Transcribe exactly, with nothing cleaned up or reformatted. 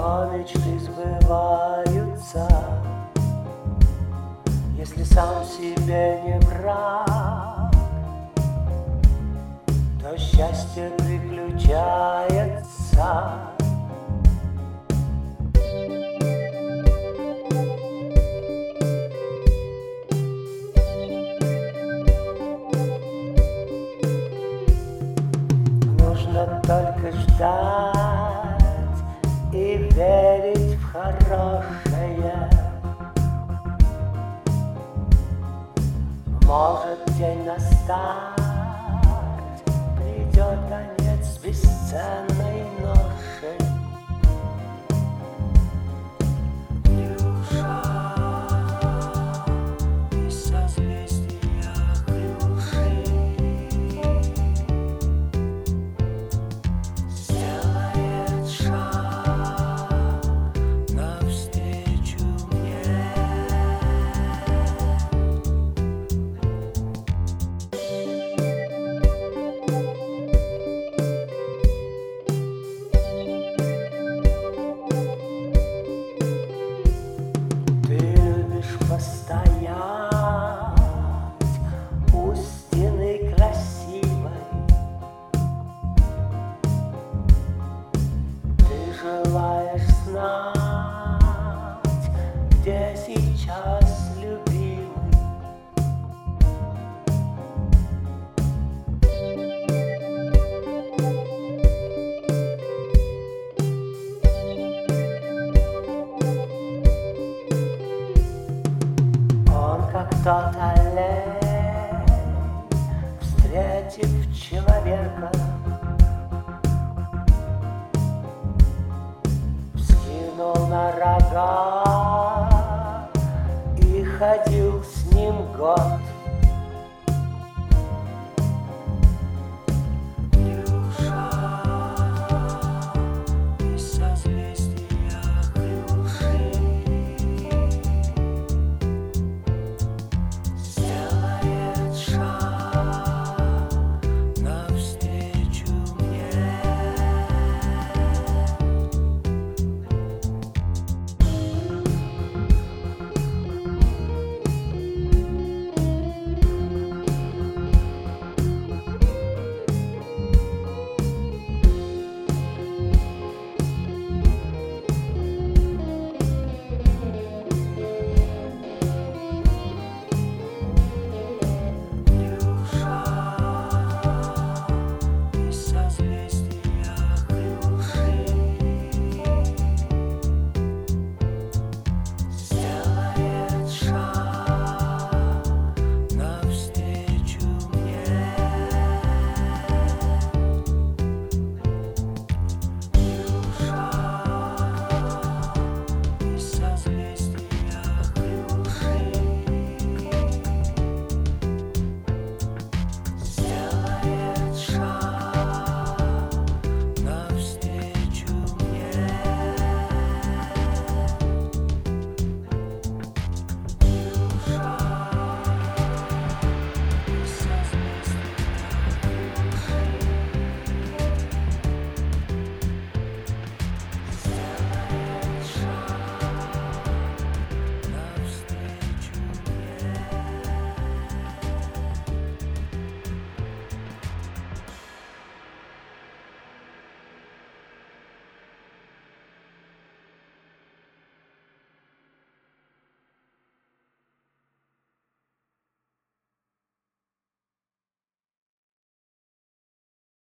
но мечты сбываются, если сам себе не враг, то счастье приключается. Нужно только ждать и верить в хорошее. Может, день настанет, придет конец бесценной ноши. Юша и созвездиях глуши сделает шаг навстречу мне. Постоять у стены красивой, ты желаешь знать, где сейчас любимый. Как тот олень, встретив человека, вскинул на рога